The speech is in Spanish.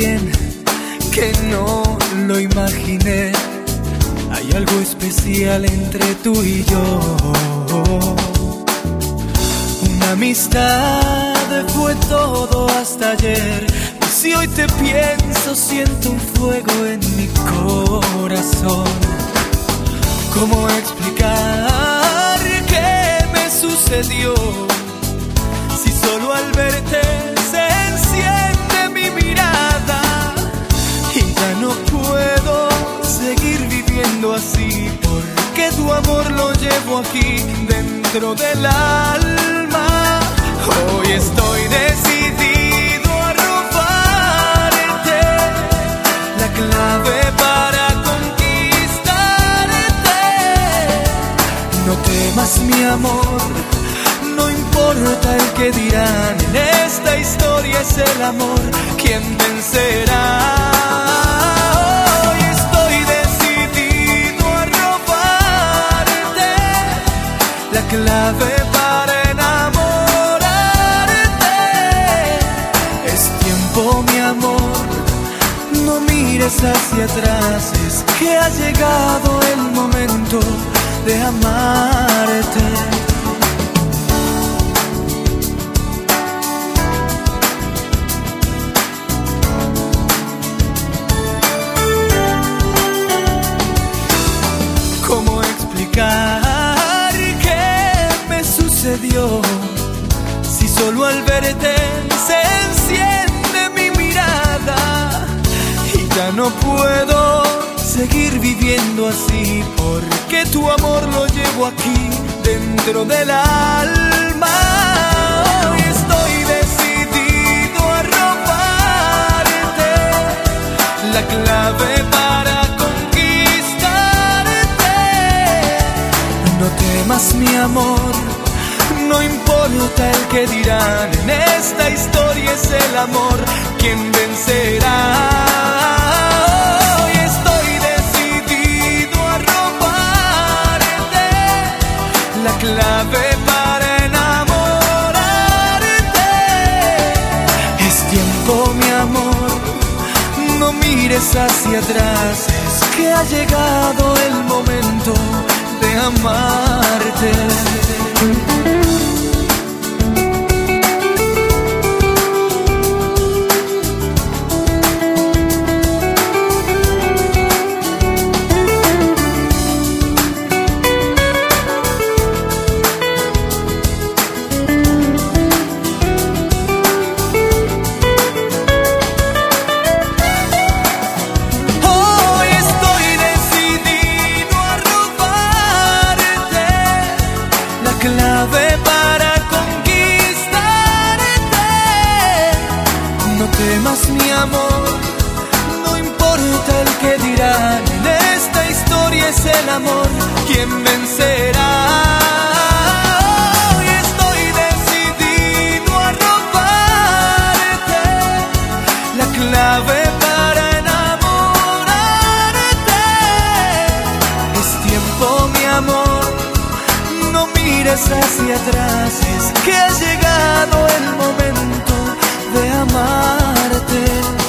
bien que no lo imaginé. Hay algo especial entre tú y yo. Una amistad fue todo hasta ayer. Y si hoy te pienso, siento un fuego en mi corazón. ¿Cómo explicar qué me sucedió? Si solo al verte se enciende mi mirada y ya no puedo seguir viviendo así, porque tu amor lo llevo aquí dentro del alma. Hoy estoy decidido a robarte la clave para conquistarte. No temas, mi amor, no importa el que dirán, en esta historia es el amor quien vencerá. Hoy estoy decidido a robarte la clave para enamorarte. Es tiempo, mi amor, no mires hacia atrás, es que ha llegado el momento de amarte. ¿Cómo explicar qué me sucedió? Si solo al verte se enciende mi mirada y ya no puedo seguir viviendo así, porque tu amor lo llevo aquí dentro del alma. Hoy estoy decidido a robarte la clave para conquistarte. No temas, mi amor, no importa el que dirán, en esta historia es el amor quien vencerá. Hoy estoy decidido a robarte la clave para enamorarte. Es tiempo, mi amor, no mires hacia atrás, es que ha llegado el momento de amarte. Clave para conquistarte. No temas, mi amor, no importa el que dirán, en esta historia es el amor quien vencerá. Hoy estoy decidido a robarte la clave para enamorarte. Es tiempo, mi amor, no mires hacia atrás, es que ha llegado el momento de amarte.